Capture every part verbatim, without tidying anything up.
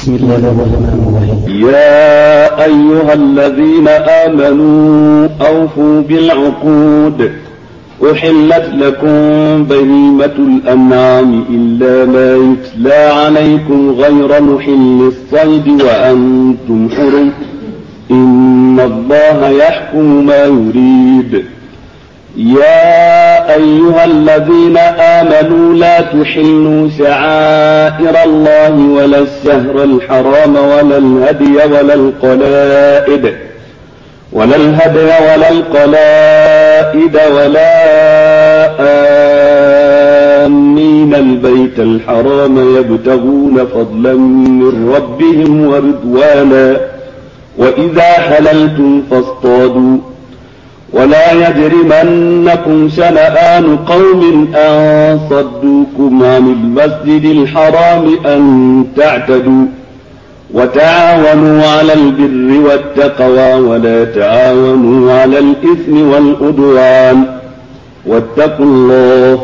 بسم الله الرحمن الرحيم. يا أيها الذين آمنوا أوفوا بالعقود أحلت لكم بهيمة الأنعام إلا ما يتلى عليكم غير محل الصيد وأنتم حرم إن الله يحكم ما يريد. يا أيها الذين آمنوا لا تحلوا شعائر الله ولا الشهر الحرام ولا الهدي ولا القلائد ولا الهدي ولا القلائد ولا آمين البيت الحرام يبتغون فضلا من ربهم ورضوانا وإذا حللتم فاصطادوا ولا يجرمنكم شنآن قوم أن صدوكم عن المسجد الحرام أن تعتدوا وتعاونوا على البر والتقوى ولا تعاونوا على الإثم والعدوان واتقوا الله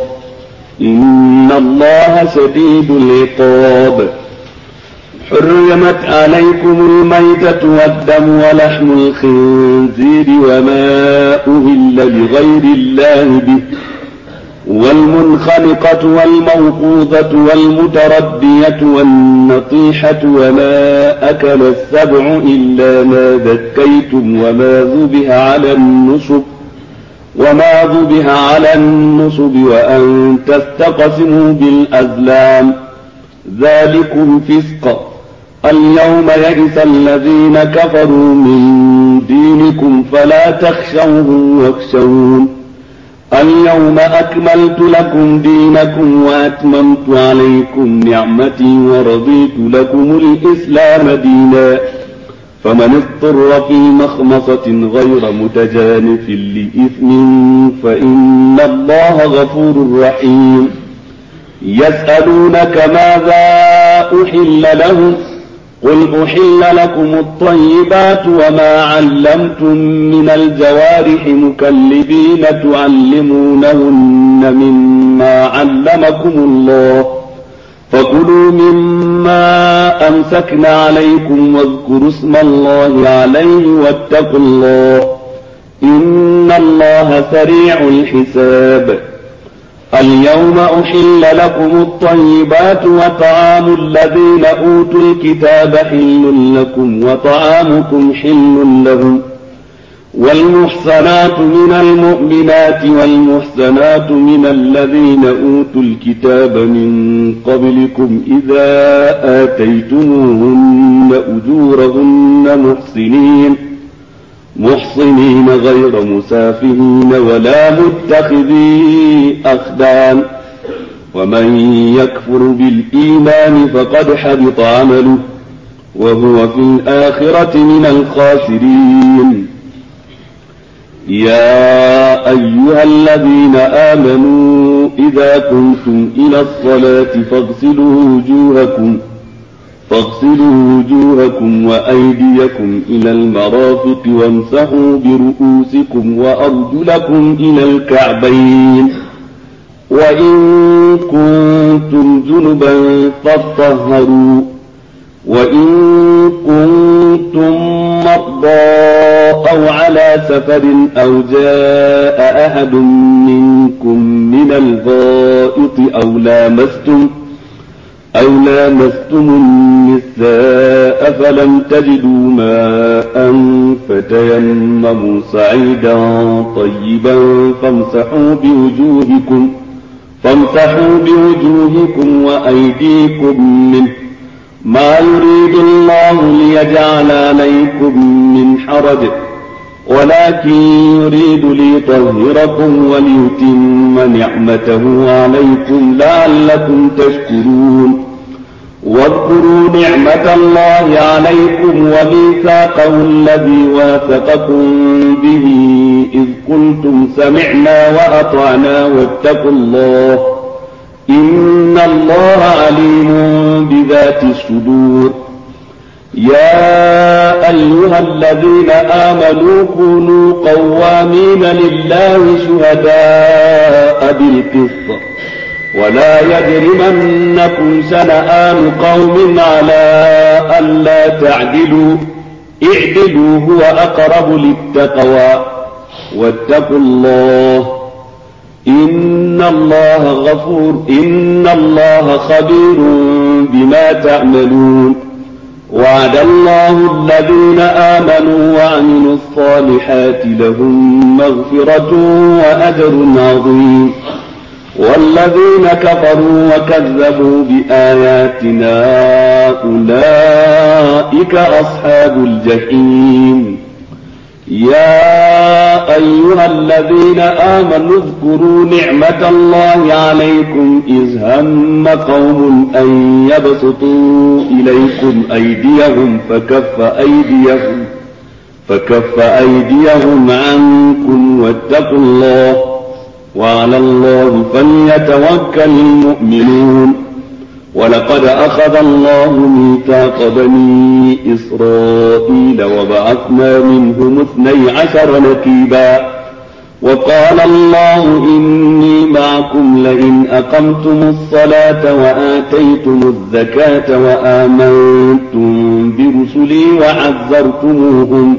إن الله شديد العقاب. حرمت عليكم الميتة والدم ولحم الخنزير وما أهل لغير الله به والمنخنقة والموقوذة والمتردية والنطيحة وما أكل السبع إلا ما ذكيتم وما ذبح على النصب وما ذبح على النصب وأن تستقسموا بالأزلام ذلكم فسق. اليوم يئس الذين كفروا من دينكم فلا تخشوهم واخشون اليوم أكملت لكم دينكم وأتممت عليكم نعمتي ورضيت لكم الإسلام دينا فمن اضطر في مخمصة غير متجانف لإثم فإن الله غفور رحيم. يسألونك ماذا أحل لهم قل أحل لكم الطيبات وما علمتم من الجوارح مكلبين تعلمونهن مما علمكم الله فكلوا مما أمسكن عليكم واذكروا اسم الله عليه واتقوا الله إن الله سريع الحساب. اليوم أحل لكم الطيبات وطعام الذين أوتوا الكتاب حل لكم وطعامكم حل لهم والمحصنات من المؤمنات والمحصنات من الذين أوتوا الكتاب من قبلكم إذا آتيتموهن أجورهن محصنين محصنين غير مسافهين ولا متخذي أخدان ومن يكفر بالإيمان فقد حبط عمله وهو في الآخرة من الخاسرين. يا أيها الذين آمنوا إذا كنتم إلى الصلاة فاغسلوا وجوهكم فاغسلوا وجوهكم وأيديكم إلى المرافق وامسحوا برؤوسكم وأرجلكم إلى الكعبين وإن كنتم جنبا فاطهروا وإن كنتم مرضى أو على سفر أو جاء أحد منكم من الغائط أو لامستم أو لامستم النساء فلم تجدوا ماء فتيمموا صعيدا طيبا فامسحوا بوجوهكم فامسحوا بوجوهكم وأيديكم منه ما يريد الله ليجعل عليكم من حرج ولكن يريد ليطهركم وليتم نعمته عليكم لعلكم تشكرون. واذكروا نعمة الله عليكم وميثاقه الذي واثقكم به إذ قلتم سمعنا وأطعنا واتقوا الله إن الله عليم بذات الصدور. يا أيها الذين آمنوا كونوا قوامين لله شهداء بالقسط ولا يجرمنكم شنآن قوم على ألا تعدلوا اعدلوا هو أقرب للتقوى واتقوا الله إن الله غفور إن الله خبير بما تعملون وعد الله الذين آمنوا وعملوا الصالحات لهم مغفرة وأجر عظيم والذين كفروا وكذبوا بآياتنا أولئك أصحاب الجحيم يا أيها الذين آمنوا اذكروا نعمة الله عليكم إذ هم قوم أن يبسطوا إليكم أيديهم فكف أيديهم فكف أيديهم عنكم واتقوا الله وعلى الله فليتوكل المؤمنون ولقد أخذ الله ميثاق بني إسرائيل وبعثنا منهم اثني عشر نقيبا وقال الله إني معكم لئن أقمتم الصلاة وآتيتم الزكاة وآمنتم برسلي وعزرتموهم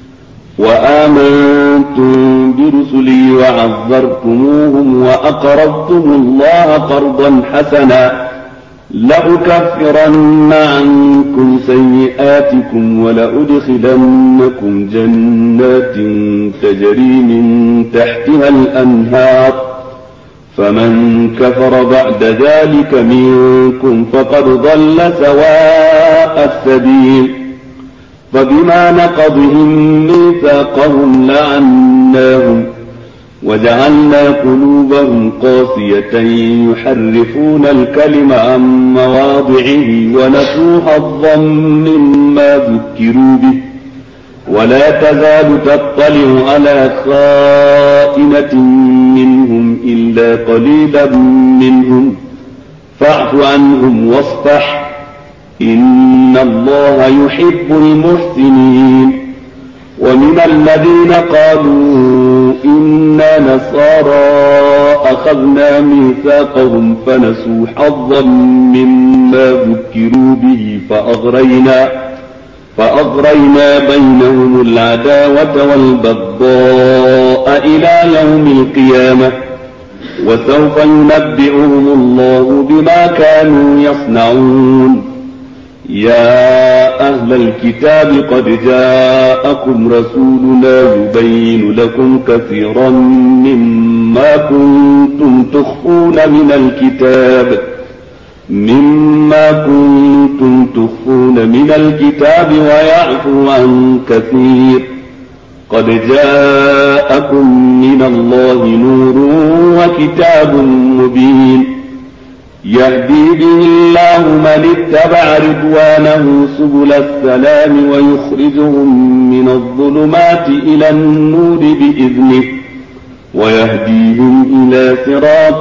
وآمنتم برسلي وعزرتموهم وأقرضتم الله قرضا حسنا لأكفرن عنكم سيئاتكم ولأدخلنكم جنات تجري من تحتها الأنهار فمن كفر بعد ذلك منكم فقد ضل سواء السبيل فبما نقضهم ميثاقهم لعناهم وجعلنا قلوبهم قاسية يحرفون الكلم عن مواضعه ونسوا حظا مما ذكروا به ولا تزال تطلع على خائنة منهم إلا قليلا منهم فاعف عنهم واصفح إن الله يحب المحسنين ومن الذين قالوا إنا نصارى أخذنا ميثاقهم فنسوا حظا مما ذكروا به فأغرينا فأغرينا بينهم العداوة والبغضاء إلى يوم القيامة وسوف ينبئهم الله بما كانوا يصنعون يا أهل الكتاب قد جاءكم رسولنا يبين لكم كثيرا مما كنتم تخفون من الكتاب مما كنتم تخفون من الكتاب ويعفو عن كثير قد جاءكم من الله نور وكتاب مبين يهدي به الله من اتبع رضوانه سبل السلام ويخرجهم من الظلمات إلى النور بإذنه ويهديهم إلى صراط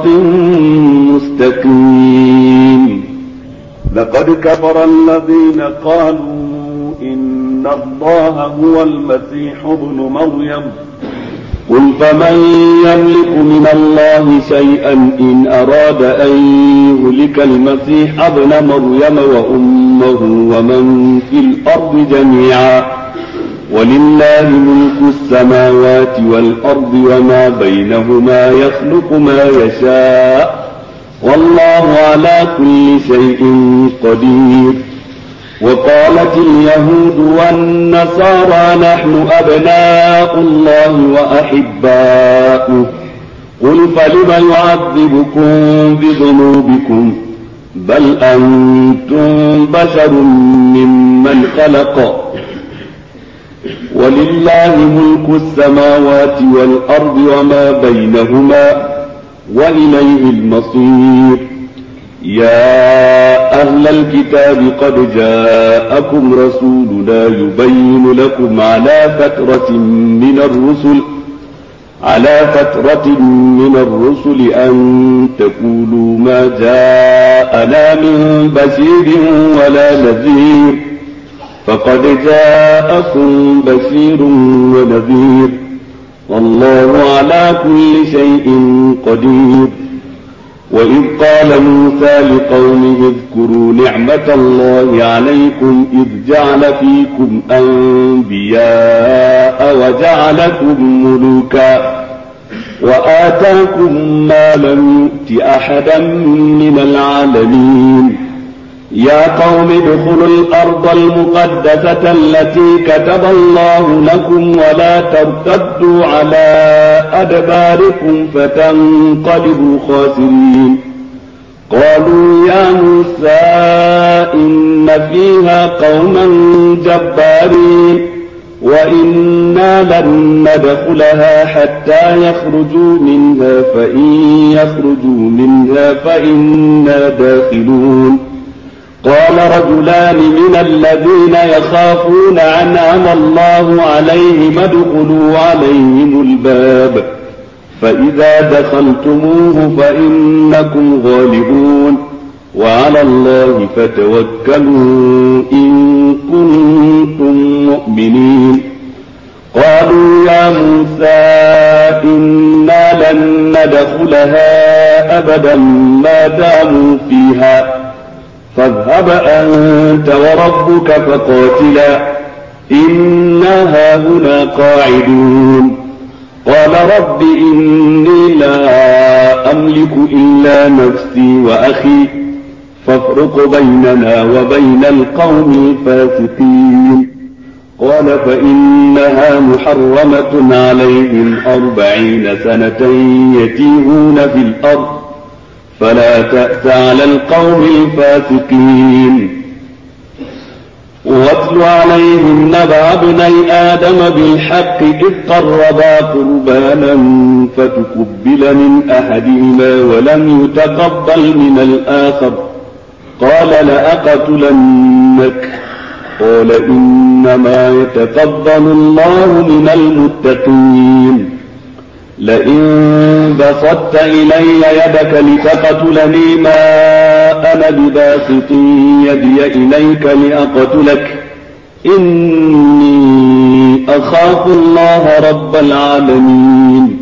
مستقيم لقد كفر الذين قالوا إن الله هو المسيح ابن مريم قل فمن يملك من الله شيئا إن أراد أن يهلك المسيح ابن مريم وأمه ومن في الأرض جميعا ولله ملك السماوات والأرض وما بينهما يخلق ما يشاء والله على كل شيء قدير وقالت اليهود والنصارى نحن أبناء الله وأحباؤه قل فلم يعذبكم بذنوبكم بل أنتم بشر ممن خلق ولله ملك السماوات والأرض وما بينهما وإليه المصير يا أهل الكتاب قد جاءكم رسولنا يبين لكم على فترة من الرسل على فترة من الرسل أن تقولوا ما جاءنا من بشير ولا نذير فقد جاءكم بشير ونذير والله على كل شيء قدير وإذ قال موسى لقومه اذكروا نعمة الله عليكم إذ جعل فيكم أنبياء وجعلكم ملوكا وآتاكم ما لم يؤت أحدا من العالمين يا قوم ادخلوا الأرض المقدسة التي كتب الله لكم ولا ترتدوا على أدباركم فتنقلبوا خاسرين قالوا يا موسى إن فيها قوما جبارين وإنا لن ندخلها حتى يخرجوا منها فإن يخرجوا منها فإنا داخلون قال رجلان من الذين يخافون أنعم الله عليهم ادخلوا عليهم الباب فإذا دخلتموه فإنكم غالبون وعلى الله فتوكلوا إن كنتم مؤمنين قالوا يا موسى إنا لن ندخلها أبدا ما داموا فيها فاذهب أنت وربك فقاتلا إنا هاهنا قاعدون قال رب إني لا أملك إلا نفسي وأخي فافرق بيننا وبين القوم الفاسقين قال فإنها محرمة عليهم أربعين سنة يتيهون في الأرض فلا تأس على القوم الفاسقين واتل عليهم نبأ ابني آدم بالحق إذ قربا قربانا فتقبل من أحدهما ولم يتقبل من الآخر قال لأقتلنك قال إنما يتقبل الله من المتقين لئن بسطت إلي يدك لتقتلني ما أنا بباسط يدي إليك لأقتلك إني أخاف الله رب العالمين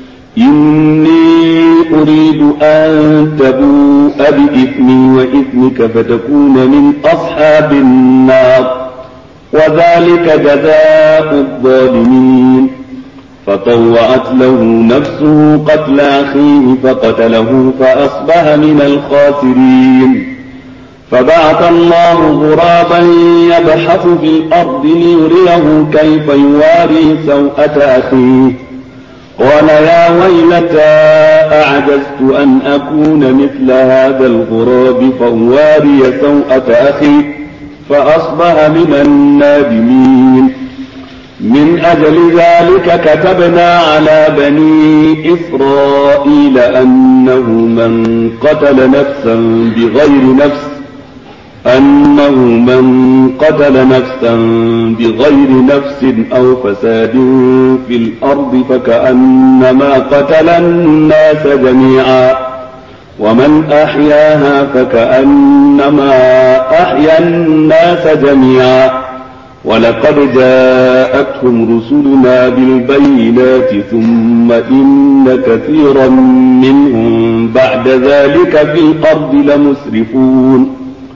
إني أريد أن تبوء بإثمي وإثمك فتكون من أصحاب النار وذلك جزاء الظالمين فطوعت له نفسه قتل أخيه فقتله فأصبح من الخاسرين فبعث الله غرابا يبحث في الأرض ليريه كيف يواري سوءة أخيه قال يا ويلتى أعجزت أن أكون مثل هذا الغراب فأواري سوءة أخي فأصبح من النادمين من أجل ذلك كتبنا على بني إسرائيل أنه من قتل نفسا بغير نفس أنه من قتل نفسا بغير نفس أو فساد في الأرض فكأنما قتل الناس جميعا ومن أحياها فكأنما أحيا الناس جميعا ولقد جاءتهم رسلنا بالبينات ثم إن كثيرا منهم بعد ذلك في الأرض لمسرفون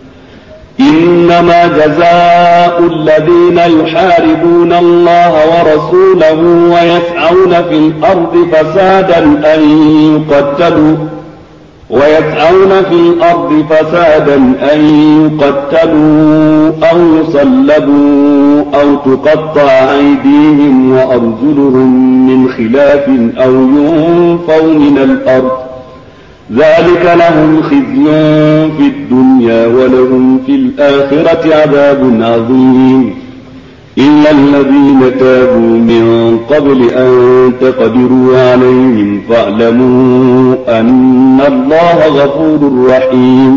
إنما جزاء الذين يحاربون الله ورسوله ويسعون في الأرض فسادا أن يقتلوا ويسعون في الأرض فسادا أن يقتلوا أو يصلبوا أو تقطع أيديهم وأرجلهم من خلاف أو ينفوا من الأرض ذلك لهم خزي في الدنيا ولهم في الآخرة عذاب عظيم إلا الذين تابوا من قبل أن تقدروا عليهم فاعلموا أن الله غفور رحيم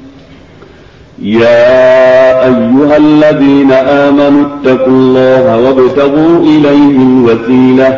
يا أيها الذين آمنوا اتقوا الله وابتغوا إليه الوسيلة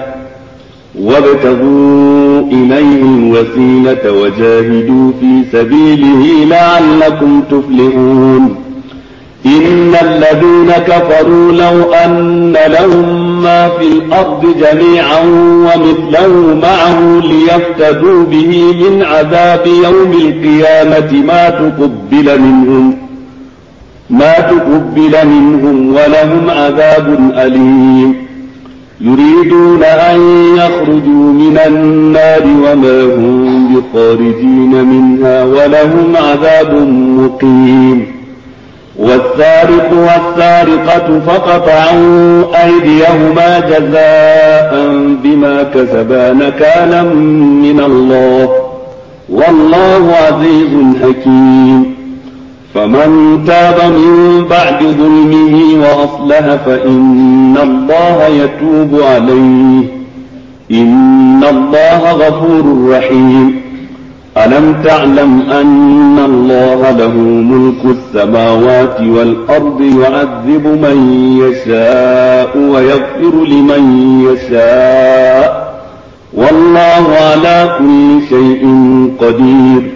وابتغوا إليه الوسيلة وجاهدوا في سبيله لعلكم تفلحون إن الذين كفروا لو أن لهم ما في الأرض جميعا ومثله معه ليفتدوا به من عذاب يوم القيامة ما تقبل منهم ما تقبل منهم ولهم عذاب أليم يريدون أن يخرجوا من النار وما هم بخارجين منها ولهم عذاب مقيم والسارق والسارقة فقطعوا أيديهما جزاء بما كسبا نكالا من الله والله عزيز حكيم فمن تاب من بعد ظلمه وأصلح فإن الله يتوب عليه إن الله غفور رحيم ألم تعلم أن الله له ملك السماوات والأرض يعذب من يشاء ويغفر لمن يشاء والله على كل شيء قدير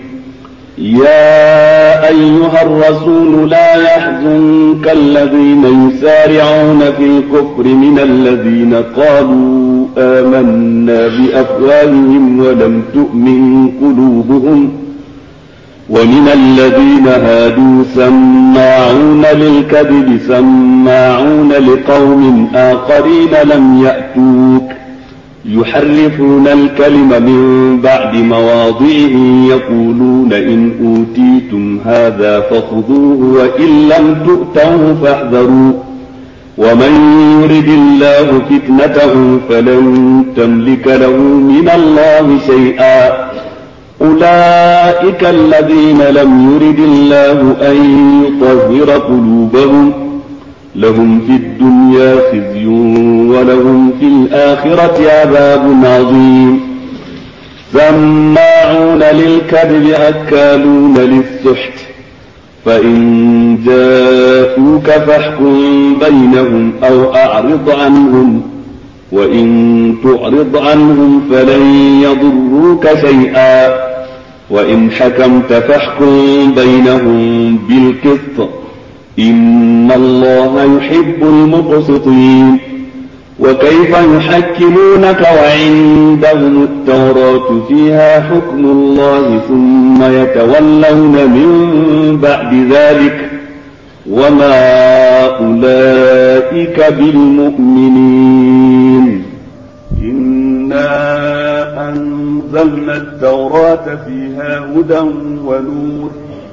يا أيها الرسول لا يحزنك الذين يسارعون في الكفر من الذين قالوا آمنا بأفواههم ولم تؤمن قلوبهم ومن الذين هادوا سماعون للكذب سماعون لقوم آخرين لم يأتوك يحرفون الكلم من بعد مواضعه يقولون إن أوتيتم هذا فخذوه وإن لم تؤتوه فاحذروا ومن يرد الله فتنته فلن تملك له من الله شيئا أولئك الذين لم يرد الله أن يطهر قلوبهم لهم في الدنيا خزي ولهم في الآخرة عذاب عظيم سماعون للكذب أكالون للسحت فإن جاءوك فاحكم بينهم أو أعرض عنهم وإن تعرض عنهم فلن يضروك شيئا وإن حكمت فاحكم بينهم بالقسط إن الله يحب المقسطين وكيف يحكمونك وعندهم التوراة فيها حكم الله ثم يتولون من بعد ذلك وما أولئك بالمؤمنين إنا أنزلنا التوراة فيها هدى ونور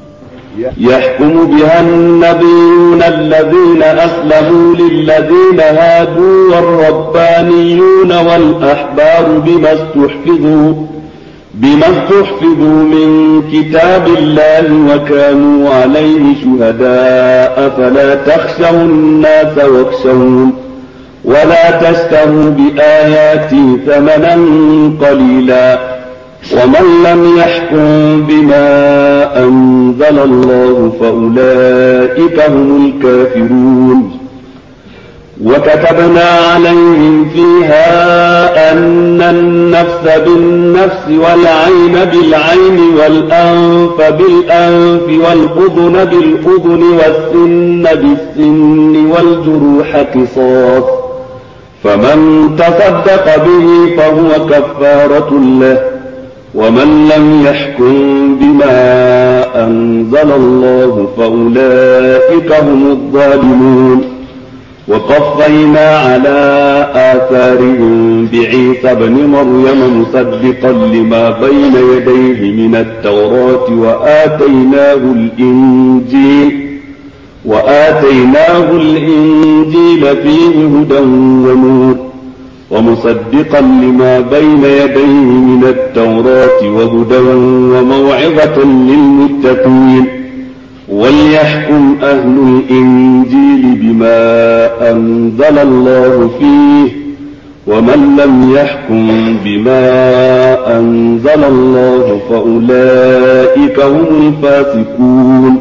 يحكم بها النبيون الذين أسلموا للذين هادوا والربانيون والأحبار بما استحفظوا بما استحفظوا من كتاب الله وكانوا عليه شهداء فلا تخشوا الناس واخشون ولا تشتروا بآياتي ثمنا قليلا ومن لم يحكم بما أنزل الله فأولئك هم الكافرون وكتبنا عليهم فيها أن النفس بالنفس والعين بالعين والأنف بالأنف والأذن بالأذن والسن بالسن والجروح قصاص فمن تصدق به فهو كفارة له ومن لم يحكم بما أنزل الله فأولئك هم الظالمون وقفينا على آثارهم بعيسى ابن مريم مصدقا لما بين يديه من التوراة وآتيناه الإنجيل وآتيناه الإنجيل فيه هدى ونور ومصدقا لما بين يديه من التوراة وهدى وموعظة للمتقين وليحكم أهل الإنجيل بما أنزل الله فيه ومن لم يحكم بما أنزل الله فأولئك هم الفاسقون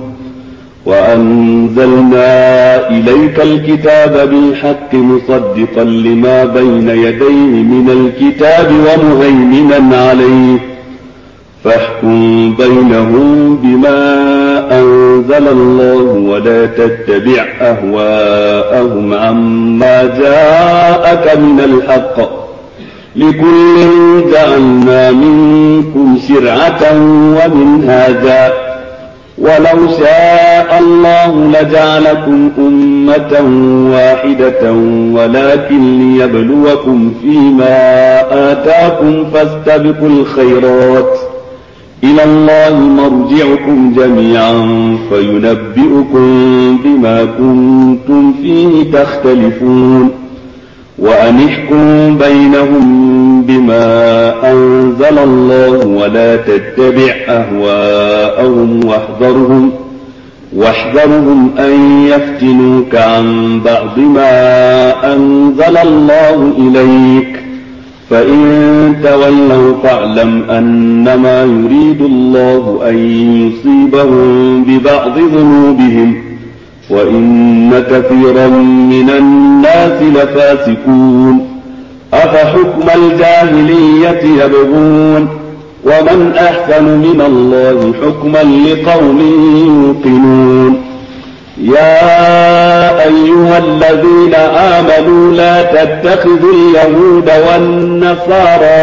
وأنزلنا إليك الكتاب بالحق مصدقا لما بين يديه من الكتاب ومهيمنا عليه فاحكم بينهم بما أنزل الله ولا تتبع أهواءهم عما جاءك من الحق لكل جعلنا منكم شرعة ومنهاجا ولو شاء الله لجعلكم أمة واحدة ولكن ليبلوكم فيما آتاكم فاستبقوا الخيرات إلى الله مرجعكم جميعا فينبئكم بما كنتم فيه تختلفون وأن احكم بينهم بما أنزل الله ولا تتبع أهواءهم واحذرهم واحذرهم أن يفتنوك عن بعض ما أنزل الله إليك فإن تولوا فاعلم أنما يريد الله أن يصيبهم ببعض ذنوبهم وإن كثيرا من الناس لفاسقون أفحكم الجاهلية يبغون ومن أحسن من الله حكما لقوم يوقنون يا أيها الذين آمنوا لا تتخذوا اليهود والنصارى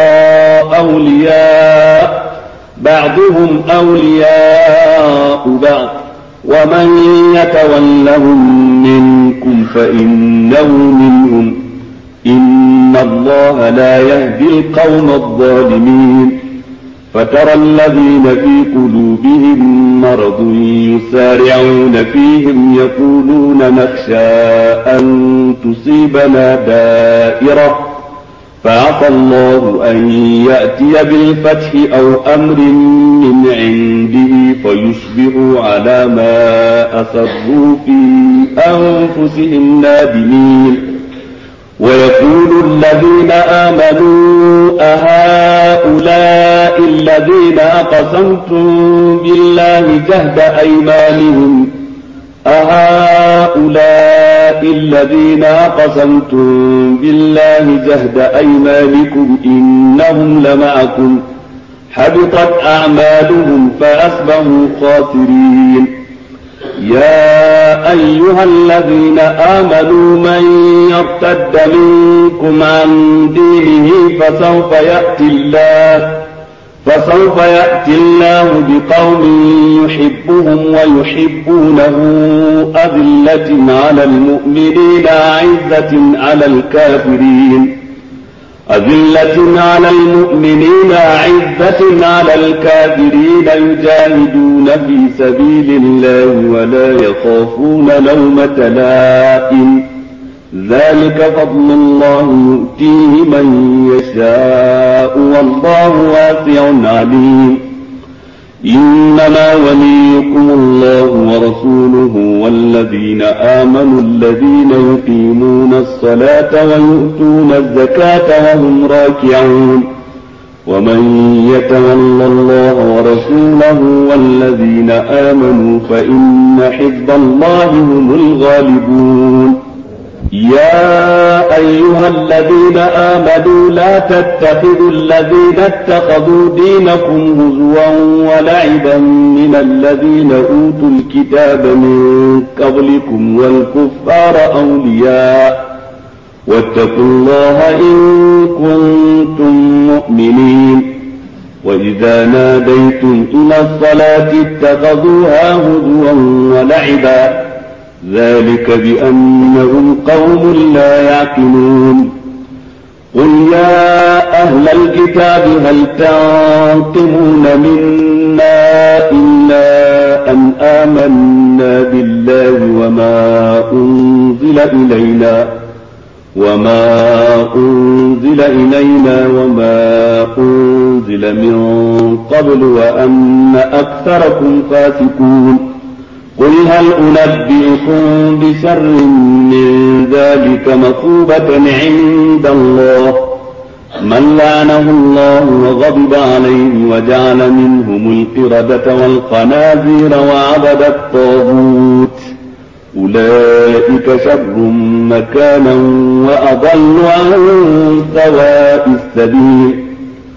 أولياء بعضهم أولياء بعض ومن يتولهم منكم فإنه منهم إن الله لا يهدي القوم الظالمين فترى الذين في قلوبهم مرض يسارعون فيهم يقولون نخشى أن تصيبنا دائرة فعسى الله أن يأتي بالفتح أو أمر من عنده فيصبحوا على ما أسروا في أنفسهم نادمين ويقول الذين آمنوا أهؤلاء الذين أقسمتم بالله جهد أيمانهم أهؤلاء الذين أقسمتم بالله جهد أيمانكم إنهم لمعكم حبطت أعمالهم فأصبحوا خاسرين يا أيها الذين آمنوا من يرتد منكم عن دينه فسوف يأتي الله فسوف يأتي الله بقوم يحبهم ويحبونه أذلة على المؤمنين أعزة على الكافرين أذلة على المؤمنين أعزة على الكافرين يجاهدون في سبيل الله ولا يخافون لومة لائم ذلك فضل الله يؤتيه من يشاء والله واسع عليم إنما وليكم الله ورسوله والذين آمنوا الذين يقيمون الصلاة ويؤتون الزكاة وهم راكعون ومن يتول الله ورسوله والذين آمنوا فإن حزب الله هم الغالبون يا أيها الذين آمنوا لا تتخذوا الذين اتخذوا دينكم هزوا ولعبا من الذين أوتوا الكتاب من قبلكم والكفار أولياء واتقوا الله إن كنتم مؤمنين وإذا ناديتم إلى الصلاة اتخذوها هزوا ولعبا ذلك بأنهم قوم لا يعقلون قل يا أهل الكتاب هل تنقمون منا إلا أن آمنا بالله وما أنزل إلينا وما أنزل إلينا وما أنزل من قبل وأن أكثركم فاسقون قل هل أنبئكم بشر من ذلك مثوبة عند الله من لعنه الله وغضب عليه وجعل منهم القردة والخنازير وعبد الطاغوت أولئك شر مكانا وأضل عن سواء السبيل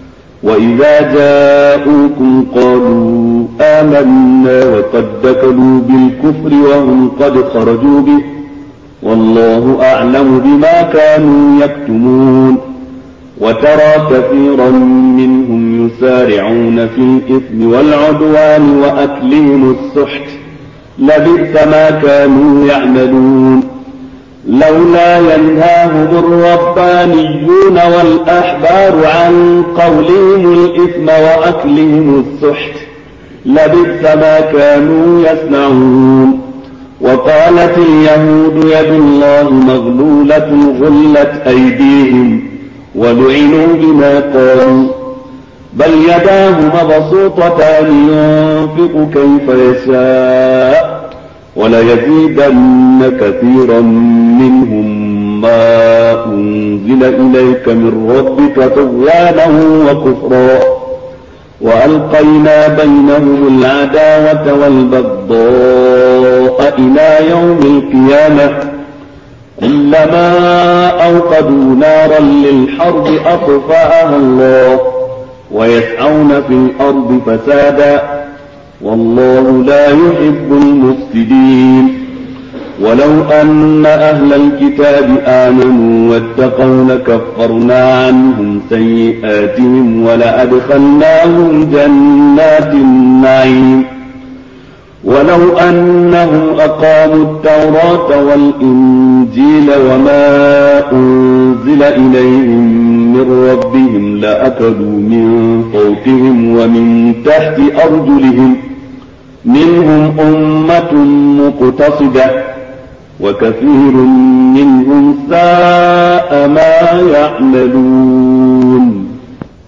وإذا جاءوكم قالوا آمنا وقد دخلوا بالكفر وهم قد خرجوا به والله أعلم بما كانوا يكتمون وترى كثيرا منهم يسارعون في الإثم والعدوان وأكلهم السحت لبئس ما كانوا يعملون لولا ينهاهم الربانيون والأحبار عن قولهم الإثم وأكلهم السحت لبئس ما كانوا يصنعون وقالت اليهود يد الله مغلولة غلت أيديهم ولعنوا بما قالوا بل يداه مبسوطتان ينفق كيف يشاء وليزيدن كثيرا منهم ما أنزل إليك من ربك طغيانا وكفرا وألقينا بينهم العداوة والبغضاء إلى يوم القيامة كلما أوقدوا نارا للحرب أطفأها الله ويسعون في الأرض فسادا والله لا يحب المفسدين ولو أن أهل الكتاب آمنوا واتقوا لكفرنا عنهم سيئاتهم ولأدخلناهم جنات النعيم ولو أنهم أقاموا التوراة والإنجيل وما أنزل إليهم من ربهم لأكلوا من فوقهم ومن تحت أرجلهم منهم أمة مقتصدة وكثير منهم ساء ما يعملون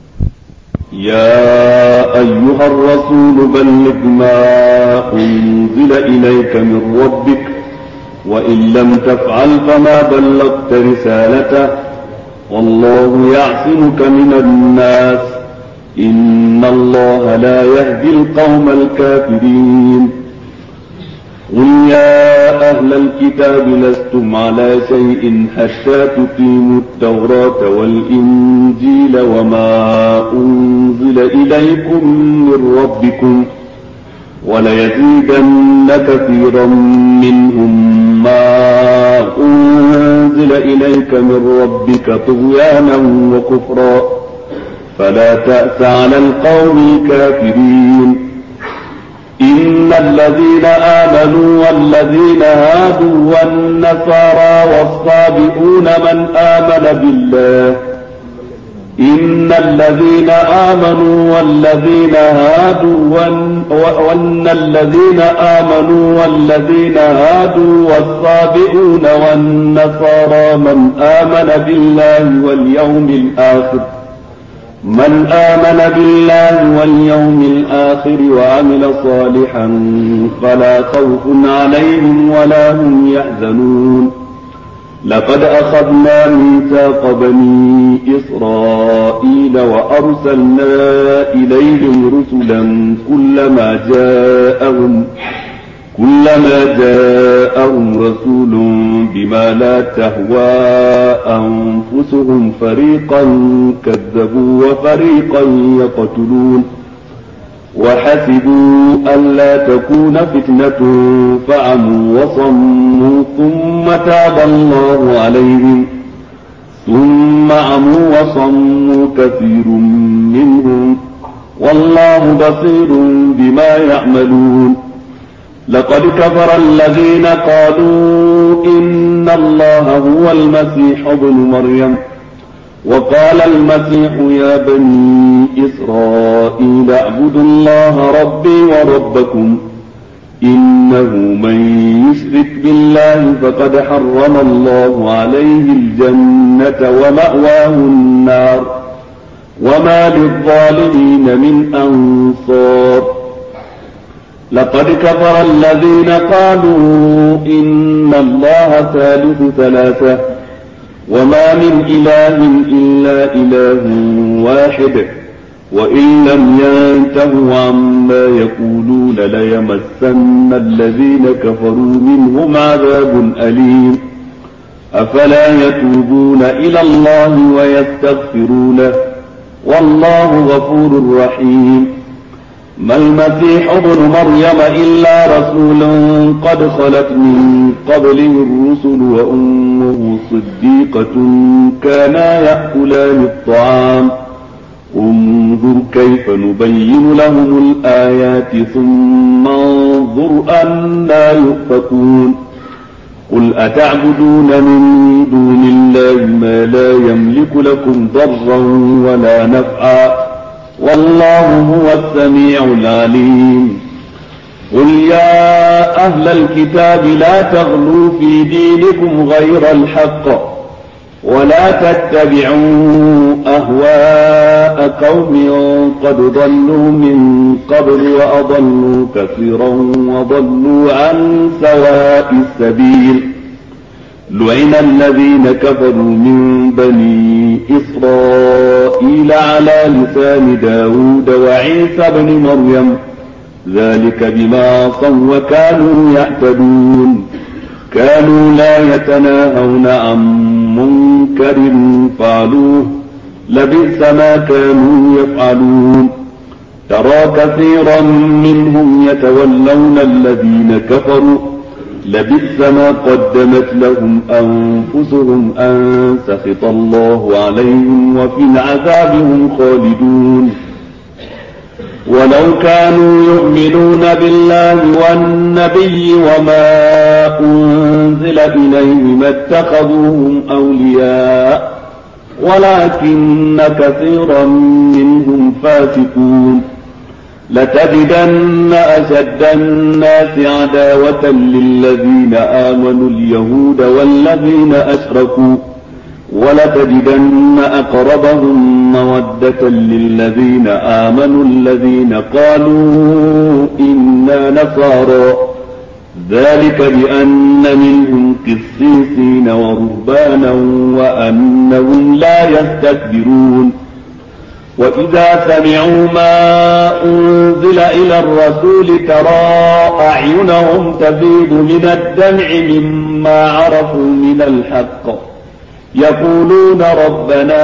يا أيها الرسول بلغ ما أنزل إليك من ربك وإن لم تفعل فما بلغت رسالته والله يعصمك من الناس إن الله لا يهدي القوم الكافرين قل يا أهل الكتاب لستم على شيء حتى تقيموا التوراة والإنجيل وما أنزل إليكم من ربكم وليزيدن كثيرا منهم ما أنزل إليك من ربك طغيانا وكفرا فلا تأس على القوم الكافرين إن الذين آمنوا والذين هادوا والنصارى والصابئون من آمن بالله إن الذين آمنوا والذين هادوا وأن الذين آمنوا والذين هادوا والصابئون والنصارى من آمن بالله واليوم الآخر من آمن بالله واليوم الآخر وعمل صالحا فلا خوف عليهم ولا هم يحزنون لقد أخذنا ميثاق بني إسرائيل وأرسلنا إليهم رسلا كلما جاءهم كلما جاءهم رسول بما لا تهوى أنفسهم فريقا كذبوا وفريقا يقتلون وحسبوا ألا تكون فتنة فعموا وصموا ثم تاب الله عليهم ثم عموا وصموا كثير منهم والله بصير بما يعملون لقد كفر الذين قالوا إن الله هو المسيح ابن مريم وقال المسيح يا بني إسرائيل اعبدوا الله ربي وربكم إنه من يشرك بالله فقد حرم الله عليه الجنة ومأواه النار وما للظالمين من أنصار لقد كفر الذين قالوا إن الله ثالث ثلاثة وما من إله إلا إله واحد وإن لم ينتهوا عما يقولون ليمسن الذين كفروا منهم عذاب أليم أفلا يتوبون إلى الله ويستغفرونه والله غفور رحيم. ما المسيح ابن مريم إلا رسول قد خلت من قبله الرسل وأمه صديقة كانا يأكلان الطعام انظر كيف نبين لهم الآيات ثم انظر أنا يؤفكون. قل أتعبدون من دون الله ما لا يملك لكم ضرا ولا نفعا والله هو السميع العليم. قل يا أهل الكتاب لا تغلوا في دينكم غير الحق ولا تتبعوا أهواء قوم قد ضلوا من قبل وأضلوا كثيرا وضلوا عن سواء السبيل. لعن الذين كفروا من بني إسرائيل على لسان داود وعيسى بن مريم ذلك بما عصوا وكانوا يعتدون. كانوا لا يتناهون عن منكر فعلوه لبئس ما كانوا يفعلون. ترى كثيرا منهم يتولون الذين كفروا لبئس ما قدمت لهم أنفسهم أن سخط الله عليهم وفي العذاب هم خالدون. ولو كانوا يؤمنون بالله والنبي وما أنزل إليه ما اتخذوهم أولياء ولكن كثيرا منهم فاسقون. لتجدن أشد الناس عداوة للذين آمنوا اليهود والذين أشركوا ولتجدن أقربهم مودة للذين آمنوا الذين قالوا إنا نصارى ذلك بأن منهم قسيسين ورهبانا وأنهم لا يستكبرون. وإذا سمعوا ما أنزل إلى الرسول ترى أعينهم تفيض من الدمع مما عرفوا من الحق يقولون ربنا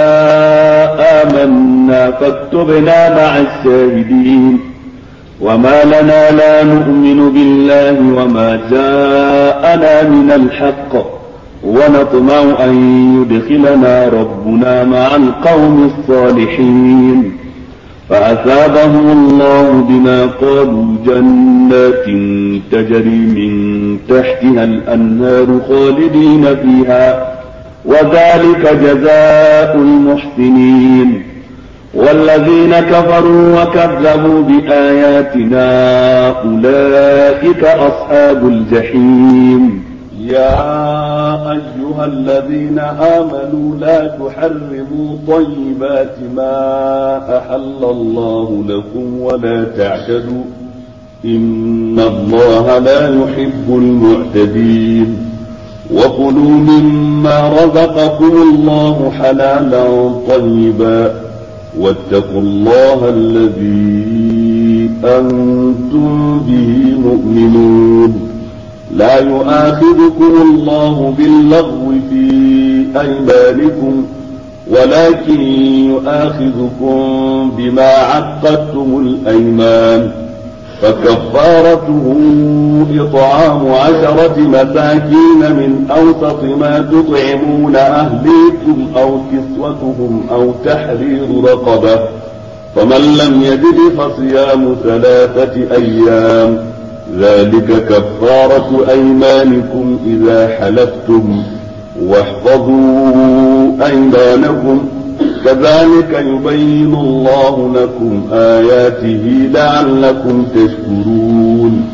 آمنا فاكتبنا مع الشاهدين. وما لنا لا نؤمن بالله وما جاءنا من الحق ونطمع أن يدخلنا ربنا مع القوم الصالحين. فأثابهم الله بما قالوا جنات تجري من تحتها الأنهار خالدين فيها وذلك جزاء المحسنين. والذين كفروا وكذبوا بآياتنا أولئك أصحاب الجحيم. يا أيها الذين آمنوا لا تحرموا طيبات ما أحل الله لكم ولا تعتدوا إن الله لا يحب المعتدين. وكلوا مما رزقكم الله حلالا طيبا واتقوا الله الذي أنتم به مؤمنون. لا يؤاخذكم الله باللغو في أيمانكم ولكن يؤاخذكم بما عقدتم الأيمان فكفارته إطعام عشرة مساكين من أوسط ما تطعمون أهليكم أو كسوتهم أو تحرير رقبة فمن لم يجد فصيام ثلاثة أيام ذلك كفارة أيمانكم إذا حلفتم واحفظوا أيمانكم كذلك يبين الله لكم آياته لعلكم تشكرون.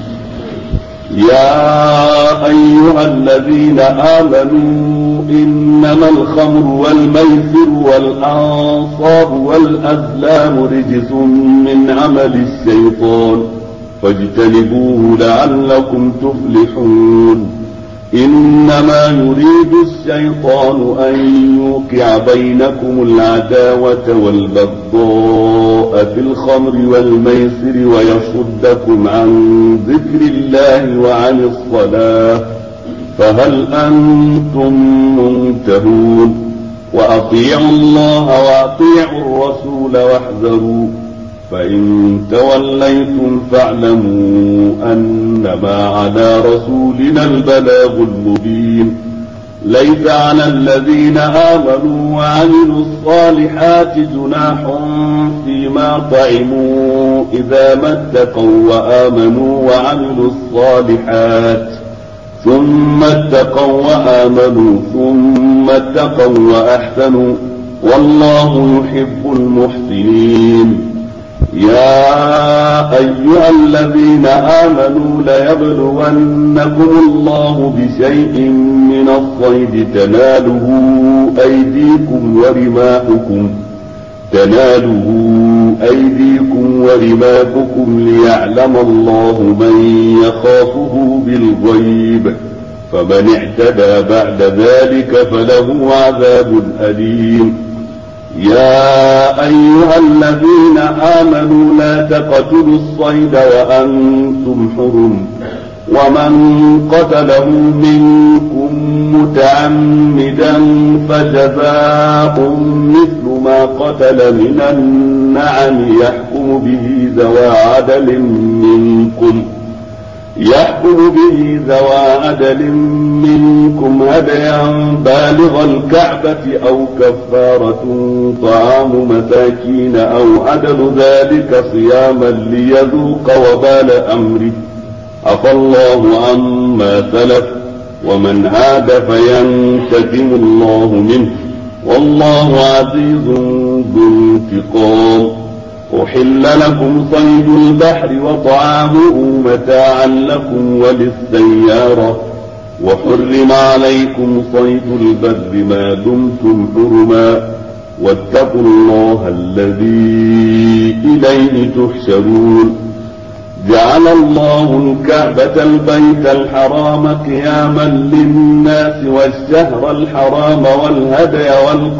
يا أيها الذين آمنوا إنما الخمر والميسر والأنصاب والأزلام رجس من عمل الشيطان فاجتنبوه لعلكم تفلحون. إنما يريد الشيطان أن يوقع بينكم العداوة والبغضاء في الخمر والميسر ويصدكم عن ذكر الله وعن الصلاة فهل أنتم منتهون. وأطيعوا الله وأطيعوا الرسول واحذروا فإن توليتم فاعلموا أنما على رسولنا البلاغ المبين. ليس على الذين آمنوا وعملوا الصالحات جناح فيما طعموا إذا ما اتقوا وآمنوا وعملوا الصالحات ثم اتقوا وآمنوا ثم اتقوا وأحسنوا والله يحب المحسنين. يا أيها الذين آمنوا ليبلونكم الله بشيء من الصيد تناله أيديكم ورماحكم تناله أيديكم ورماحكم ليعلم الله من يخافه بالغيب فمن اعتدى بعد ذلك فله عذاب أليم. يا أيها الذين آمنوا لا تقتلوا الصيد وأنتم حرم ومن قتله منكم متعمدا فجزاء مثل ما قتل من النعم يحكم به ذوى عدل منكم يحكم به ذوى عدل منكم هديا بالغ الكعبة أو كفارة طعام مساكين أو عدل ذلك صياما ليذوق وبال أمره عفى الله عما سلف ومن عاد فينتقم الله منه والله عزيز ذو انتقام. أحل لكم صيد البحر وطعامه متاعا لكم وللسيارة وحرم عليكم صيد البر ما دمتم حرما واتقوا الله الذي إليه تحشرون. جعل الله الكعبة البيت الحرام قياما للناس والشهر الحرام والهدي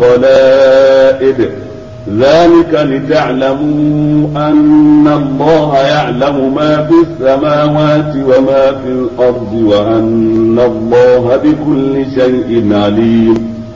والقلائد ذلك لتعلموا أن الله يعلم ما في السماوات وما في الأرض وأن الله بكل شيء عليم.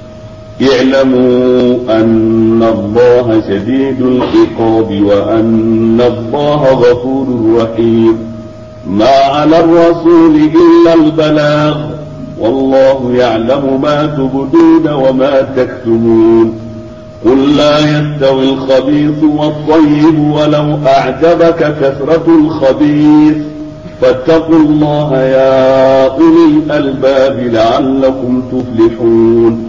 اعلموا أن الله شديد العقاب وأن الله غفور رحيم. ما على الرسول إلا البلاغ والله يعلم ما تبدون وما تكتمون. قل لا يستوي الخبيث والطيب ولو أعجبك كثرة الخبيث فاتقوا الله يا أولي الألباب لعلكم تفلحون.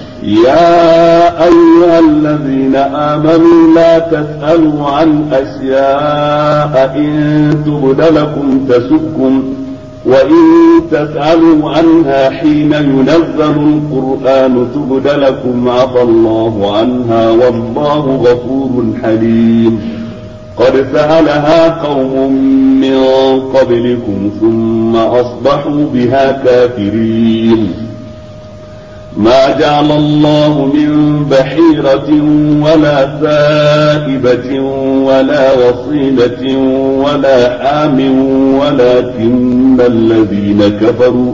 يا أيها الذين آمنوا لا تسألوا عن أشياء إن تبد لكم تسؤكم وإن تسألوا عنها حين ينزل القرآن تبد لكم عفى الله عنها والله غفور حليم. قد سألها قوم من قبلكم ثم أصبحوا بها كافرين. ما جعل الله من بحيرة ولا سائبة ولا وصيلة ولا حام ولكن الذين كفروا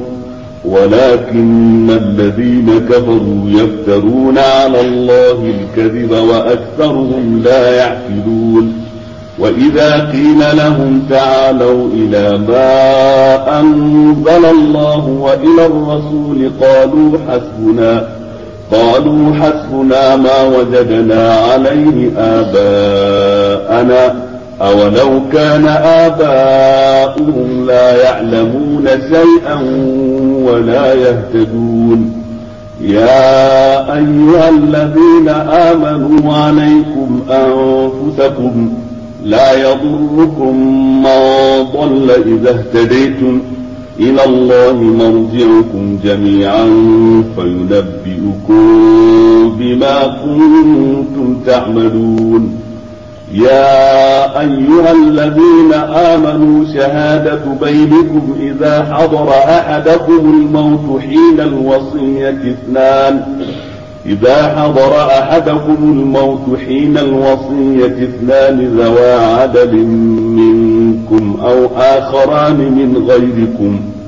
ولكن الذين كفروا يفترون على الله الكذب وأكثرهم لا يعقلون. وإذا قيل لهم تعالوا إلى ما أنزل الله وإلى الرسول قالوا حسبنا قالوا حسبنا ما وجدنا عليه آباءنا أولو كان آباؤهم لا يعلمون شيئا ولا يهتدون. يا أيها الذين آمنوا عليكم أنفسكم لا يضركم من ضل إذا اهتديتم إلى الله مرجعكم جميعا فينبئكم بما كنتم تعملون. يا أيها الذين آمنوا شهادة بينكم إذا حضر أحدكم الموت حين الوصية اثنان إذا حضر أحدكم الموت حين الوصية اثنان ذوى عدل منكم أو آخران من غيركم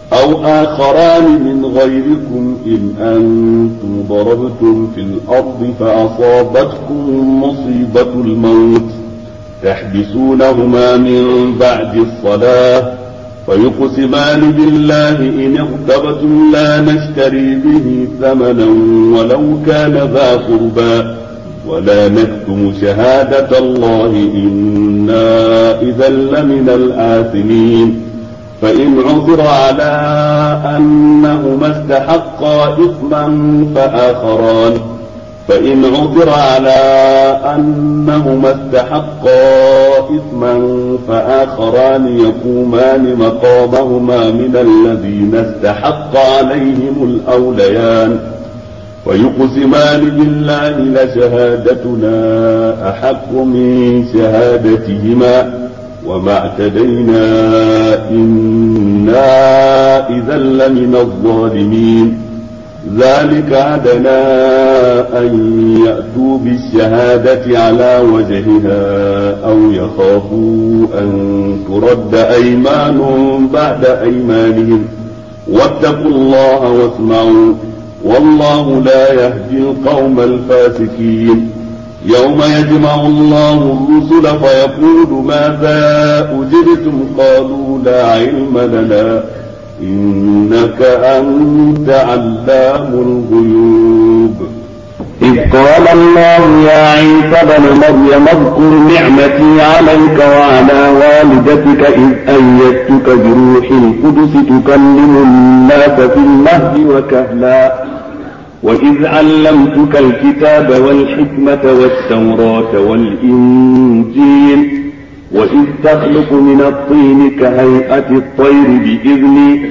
أو آخران من غيركم إن أنتم ضربتم في الأرض فأصابتكم مصيبة الموت تحبسونهما من بعد الصلاة فيقسمان بالله إن اغتبتم لا نشتري به ثمنا ولو كان ذا قربى ولا نكتم شهادة الله إنا إذا لمن الآثمين. فإن عثر على أنهما استحقا إثما فآخران فإن عثر على أنهما استحقا إثما فآخران يقومان مقامهما من الذين استحق عليهم الأوليان ويقسمان بالله لشهادتنا أحق من شهادتهما وما اعتدينا إنا إذا لمن الظالمين. ذلك أدنى أن يأتوا بالشهادة على وجهها أو يخافوا أن ترد أيمان بعد أيمانهم واتقوا الله واسمعوا والله لا يهدي القوم الفاسقين. يوم يجمع الله الرسل فيقول ماذا أجبتم قالوا لا علم لنا إنك أنت علام الغيوب. إذ قال الله يا عيسى بن مريم اذكر نعمتي عليك وعلى والدتك إذ أيدتك بروح القدس تكلم الناس في المهد وكهلا وإذ علمتك الكتاب والحكمة والتوراة والإنجيل وإذ تخلق من الطين كهيئة الطير بإذني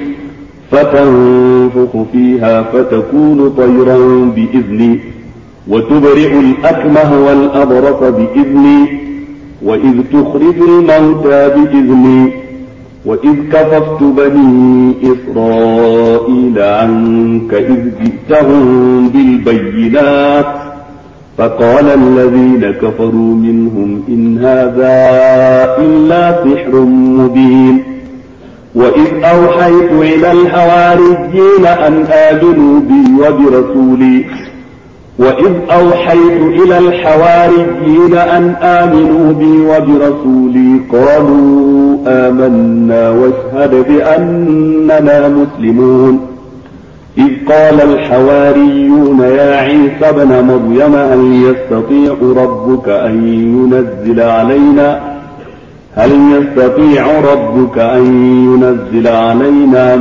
فتنفخ فيها فتكون طيرا بإذني وتبرئ الأكمه والأبرص بإذني وإذ تخرج الموتى بإذني وإذ كففت بني إسرائيل عنك إذ جئتهم بالبينات فقال الذين كفروا منهم إن هذا إلا سحر مبين. وإذ أوحيت إلى الحواريين أن آمنوا بي وبرسولي وإذ أوحيت إلى الحواريين أن آمنوا بي وبرسولي قالوا آمنا واشهد بأننا مسلمون. إذ قال الحواريون يا عيسى ابن مريم هل يستطيع ربك أن ينزل علينا هل يستطيع ربك أن ينزل علينا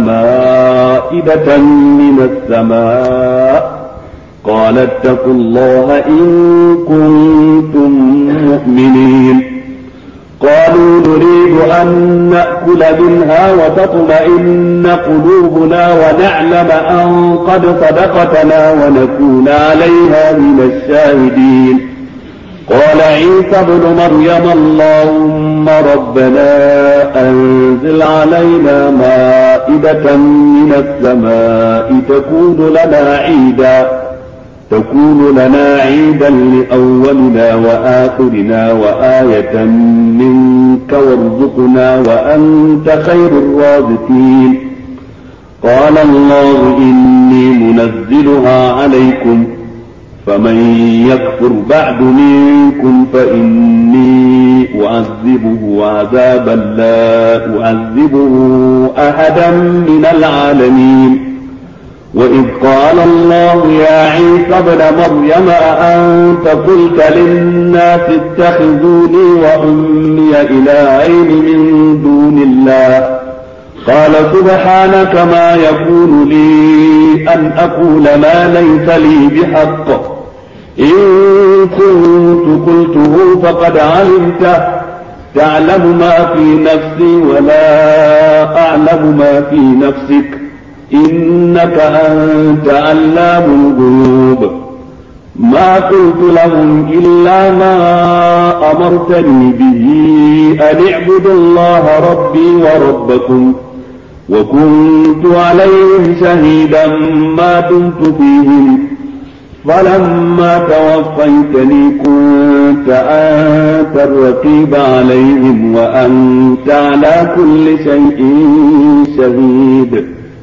مائدة من السماء قال اتقوا الله إن كنتم مؤمنين. قالوا نريد أن نأكل منها وتطمئن قلوبنا ونعلم أن قد صدقتنا ونكون عليها من الشاهدين. قال عيسى ابن مريم اللهم ربنا أنزل علينا مائدة من السماء تكون لنا عيدا تكون لنا عيدا لأولنا وآخرنا وآية منك وارزقنا وأنت خير الرازقين. قال الله إني منزلها عليكم فمن يكفر بعد منكم فإني أعذبه عذابا لا أعذبه أحدا من العالمين. وإذ قال الله يا عيسى ابن مريم أأنت قلت للناس اتخذوني وأمي إلهين من دون الله قال سبحانك ما يكون لي أن أقول ما ليس لي بحق إن كنت قلته فقد علمته تعلم ما في نفسي ولا أعلم ما في نفسك إنك أنت علام الغيوب. ما قلت لهم إلا ما أمرتني به أن اعبدوا الله ربي وربكم وكنت عليهم شهيدا ما دمت فيهم فلما توفيتني كنت أنت الرقيب عليهم وأنت على كل شيء شهيد.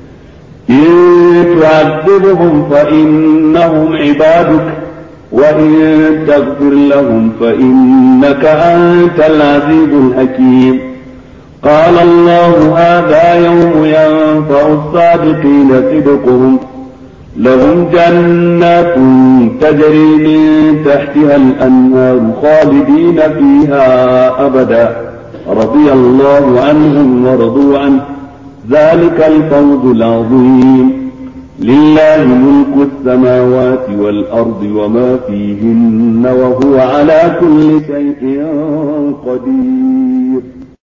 إن تعذبهم فإنهم عبادك وإن تغفر لهم فإنك أنت العزيز الحكيم. قال الله هذا يوم ينفع الصادقين صدقهم لهم جنات تجري من تحتها الأنهار خالدين فيها أبدا رضي الله عنهم ورضوا عنه ذلك الفوز العظيم. لله ملك السماوات والأرض وما فيهن وهو على كل شيء قدير.